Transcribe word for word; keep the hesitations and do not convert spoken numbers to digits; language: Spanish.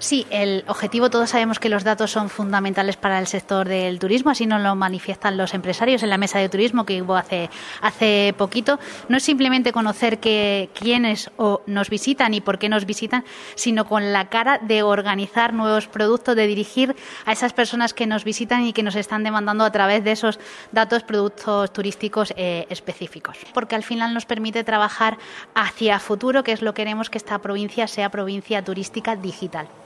Sí, el objetivo, todos sabemos que los datos son fundamentales para el sector del turismo, así nos lo manifiestan los empresarios en la mesa de turismo que hubo hace, hace poquito. No es simplemente conocer que, quiénes o nos visitan y por qué nos visitan, sino con la cara de organizar nuevos productos, de dirigir a esas personas que nos visitan y que nos están demandando a través de esos datos productos turísticos eh, específicos. Porque al final nos permite trabajar hacia futuro, que es lo que queremos, que esta provincia sea provincia turística digital.